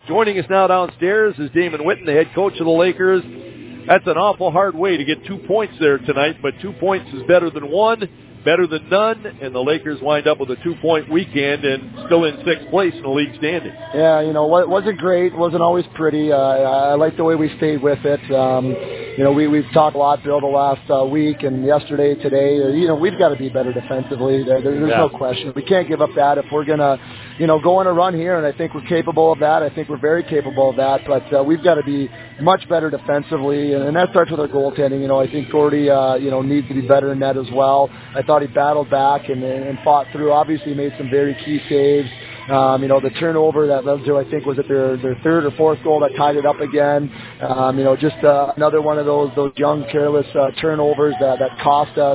Joining us now downstairs is Damon Whitten, the head coach of the Lakers. That's an awful hard way to get 2 points there tonight, but 2 points is better than one, better than none, and the Lakers wind up with a 2-point weekend and still in 6th place in the league standing. Yeah, it wasn't great, wasn't always pretty. I like the way we stayed with it. We've talked a lot, Bill, the last week and yesterday, today. We've got to be better defensively. There's no question. We can't give up that if we're going to, go on a run here, and I think we're capable of that. I think we're very capable of that, but we've got to be much better defensively, and that starts with our goaltending. I think Gordy, needs to be better in that as well. I thought he battled back and fought through. Obviously, made some very key saves. The turnover that led to, I think, was it their third or fourth goal that tied it up again. Just another one of those young, careless turnovers that cost us.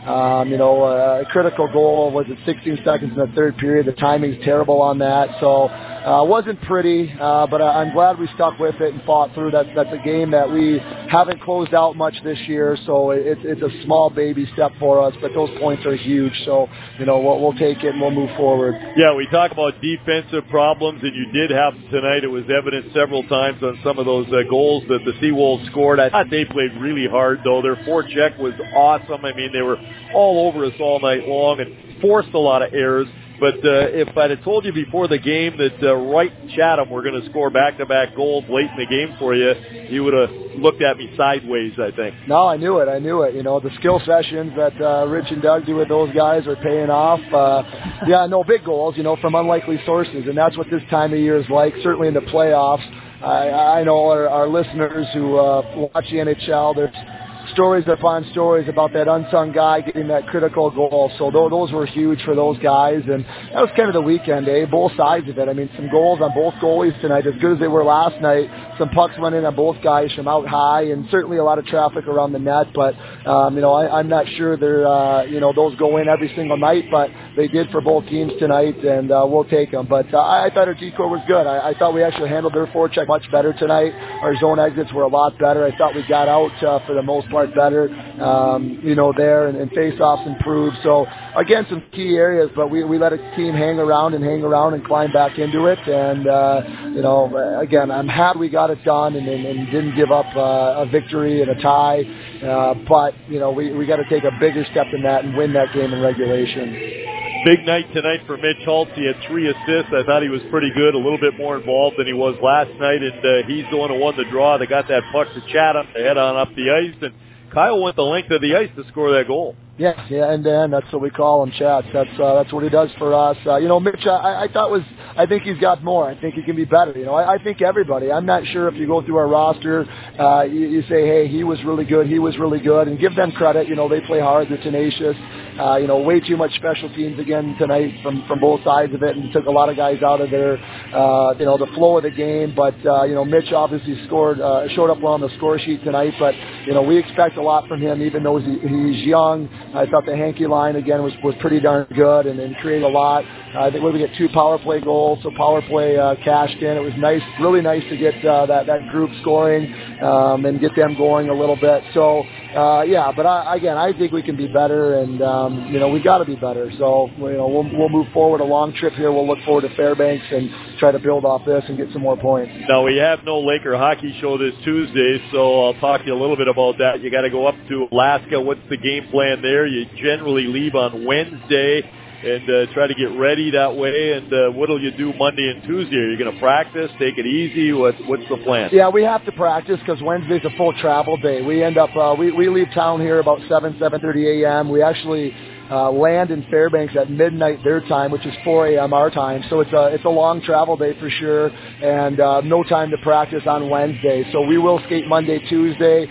A critical goal was at 16 seconds in the third period. The timing's terrible on that. So wasn't pretty, but I'm glad we stuck with it and fought through. That's a game that we haven't closed out much this year, so it's a small baby step for us, but those points are huge. So, we'll take it and we'll move forward. Yeah, we talk about defensive problems, and you did have them tonight. It was evident several times on some of those goals that the Seawolves scored. I thought they played really hard, though. Their forecheck was awesome. I mean, they were all over us all night long and forced a lot of errors. But if I'd have told you before the game that Wright and Chatham were going to score back-to-back goals late in the game for you, you would have looked at me sideways, I think. No, I knew it. The skill sessions that Rich and Doug do with those guys are paying off. Big goals, from unlikely sources, and that's what this time of year is like, certainly in the playoffs. I know our listeners who watch the NHL, there's stories upon stories about that unsung guy getting that critical goal. So those were huge for those guys, and that was kind of the weekend, both sides of it. I mean, some goals on both goalies tonight, as good as they were last night. Some pucks went in on both guys from out high, and certainly a lot of traffic around the net. But I'm not sure they're those go in every single night, but they did for both teams tonight, and we'll take them. But I thought our D-core was good. I thought we actually handled their forecheck much better tonight. Our zone exits were a lot better. I thought we got out for the most part better, there, and face-offs improved. So, again, some key areas, but we let a team hang around and climb back into it. And, again, I'm happy we got it done and didn't give up a victory and a tie. But, we got to take a bigger step than that and win that game in regulation. Big night tonight for Mitch Holtz. He had 3 assists. I thought he was pretty good, a little bit more involved than he was last night, and he's the one who won the draw. They got that puck to Chatham. They head on up the ice, and Kyle went the length of the ice to score that goal. Yes, and that's what we call him, Chats. That's what he does for us. Mitch, I think he's got more. I think he can be better. I think everybody. I'm not sure if you go through our roster, you say, hey, he was really good, and give them credit. They play hard, they're tenacious. Way too much special teams again tonight from both sides of it, and took a lot of guys out of their, the flow of the game. But Mitch obviously showed up well on the score sheet tonight. But we expect a lot from him, even though he's young. I thought the Hankey line again was pretty darn good and created a lot. I think we get 2 power play goals, so power play cashed in. It was nice, really nice to get that group scoring and get them going a little bit. So but I think we can be better, and we got to be better. So we'll move forward. A long trip here. We'll look forward to Fairbanks and try to build off this and get some more points. Now we have no Laker hockey show this Tuesday, so I'll talk to you a little bit about that. You got to go up to Alaska. What's the game plan there? You generally leave on Wednesday and try to get ready that way. And what'll you do Monday and Tuesday? Are you going to practice? Take it easy? What's the plan? Yeah, we have to practice because Wednesday's a full travel day. We end up we leave town here about 7:30 a.m. We actually land in Fairbanks at midnight their time, which is 4 a.m. our time. So it's a long travel day for sure, and no time to practice on Wednesday. So we will skate Monday, Tuesday.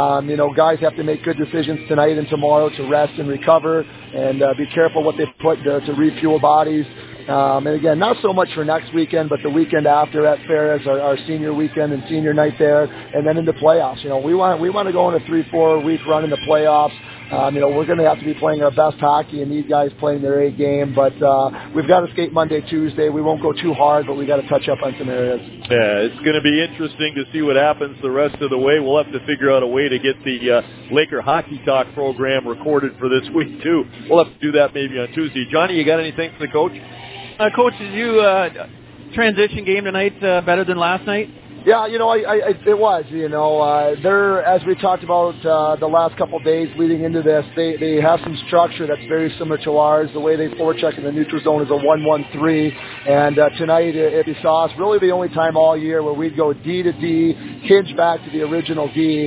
Guys have to make good decisions tonight and tomorrow to rest and recover, and be careful what they put to refuel bodies. And again, not so much for next weekend, but the weekend after at Ferris, our senior weekend and senior night there, and then into playoffs. We want to go on a 3-4 week run in the playoffs. We're going to have to be playing our best hockey, and these guys playing their A game. But we've got to skate Monday, Tuesday. We won't go too hard, but we got to touch up on some areas. Yeah, it's going to be interesting to see what happens the rest of the way. We'll have to figure out a way to get the Laker Hockey Talk program recorded for this week too. We'll have to do that maybe on Tuesday. Johnny, you got anything for the coach? Coach, you transition game tonight better than last night? Yeah, it was. They're, as we talked about the last couple of days leading into this, they have some structure that's very similar to ours. The way they forecheck in the neutral zone is a 1-1-3, and tonight, if you saw us, really the only time all year where we'd go D to D, hinge back to the original D.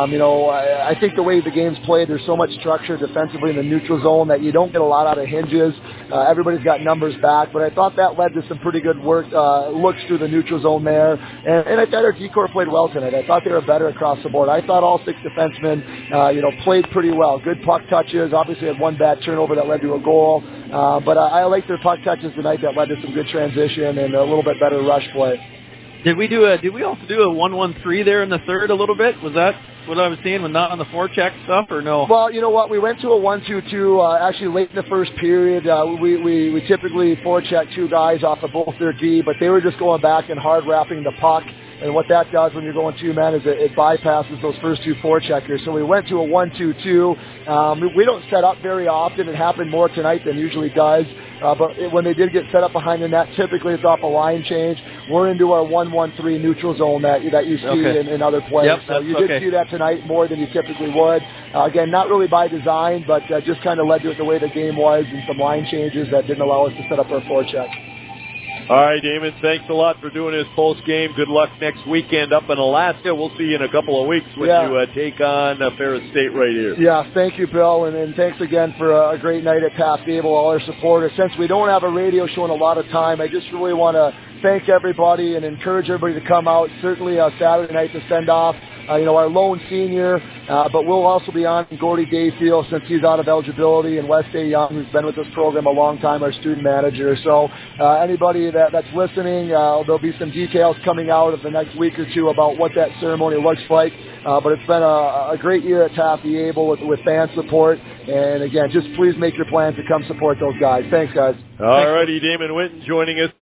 I think the way the game's played, there's so much structure defensively in the neutral zone that you don't get a lot out of hinges. Everybody's got numbers back, but I thought that led to some pretty good work, looks through the neutral zone there, and I thought our D-corps played well tonight. I thought they were better across the board. I thought all 6 defensemen, played pretty well. Good puck touches. Obviously had one bad turnover that led to a goal. But I liked their puck touches tonight that led to some good transition and a little bit better rush play. Did we also do a 1-1-3 there in the third a little bit? Was that what I was seeing when not on the forecheck stuff, or no? Well, you know what? We went to a 1-2-2 actually late in the first period. We typically forecheck 2 guys off of both their D, but they were just going back and hard wrapping the puck. And what that does when you're going 2-man is it bypasses those first 2 forecheckers. So we went to a 1-2-2. We don't set up very often. It happened more tonight than usually does. But when they did get set up behind the net, typically it's off a line change. We're into our 1-1-3 neutral zone that you see in other plays. Yep, so you did see that tonight more than you typically would. Again, not really by design, but just kind of led to it the way the game was and some line changes that didn't allow us to set up our forecheck. All right, Damon, thanks a lot for doing this post-game. Good luck next weekend up in Alaska. We'll see you in a couple of weeks when you take on Ferris State right here. Yeah, thank you, Bill, and thanks again for a great night at Taft Gable, all our supporters. Since we don't have a radio show in a lot of time, I just really want to thank everybody and encourage everybody to come out. Certainly Saturday night to send off our lone senior, but we'll also be on Gordy Dayfield since he's out of eligibility, and Wes A. Young, who's been with this program a long time, our student manager. So anybody that's listening, there'll be some details coming out of the next week or 2 about what that ceremony looks like. But it's been a great year at Taft Able with fan support. And again, just please make your plans to come support those guys. Thanks, guys. All righty, Damon Winton joining us.